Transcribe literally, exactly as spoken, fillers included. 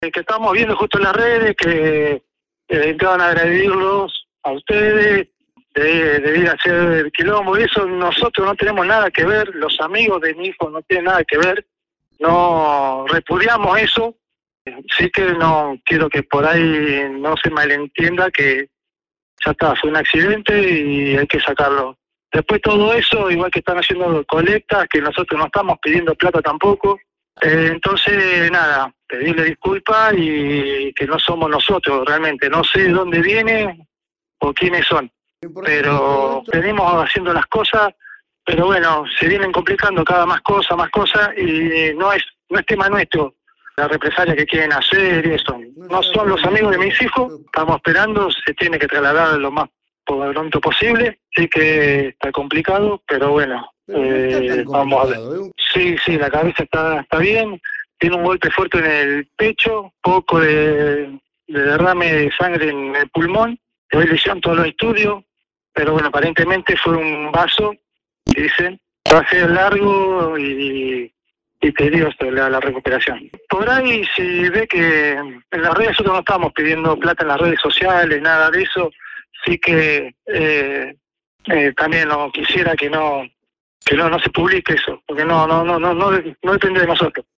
que estamos viendo justo en las redes que eh, entraban a agredirlos a ustedes, de, de ir a hacer el quilombo, y eso nosotros no tenemos nada que ver, los amigos de mi hijo no tienen nada que ver, no repudiamos eso, sí que no quiero que por ahí no se malentienda que ya está, fue un accidente y hay que sacarlo. Después todo eso, igual que están haciendo colectas, que nosotros no estamos pidiendo plata tampoco, eh, entonces nada, pedirle disculpas y que no somos nosotros realmente, no sé de dónde viene o quiénes son, pero venimos haciendo las cosas, pero bueno, se vienen complicando cada más cosas, más cosas, y no es, no es tema nuestro la represalia que quieren hacer y eso. No son los amigos de mis hijos, estamos esperando, se tiene que trasladar lo más pronto posible, sí que está complicado, pero bueno, eh, vamos a ver. Sí, sí, la cabeza está, está bien, tiene un golpe fuerte en el pecho, poco de, de derrame de sangre en el pulmón, hoy le hicieron todos los estudios, pero bueno, aparentemente fue un vaso, dicen, va a ser largo y, y tedioso la, la recuperación. Por ahí, si ve que en las redes nosotros no estamos pidiendo plata en las redes sociales, nada de eso, sí que eh, eh, también no quisiera que no que no no se publique eso, porque no no no no no, no depende de nosotros.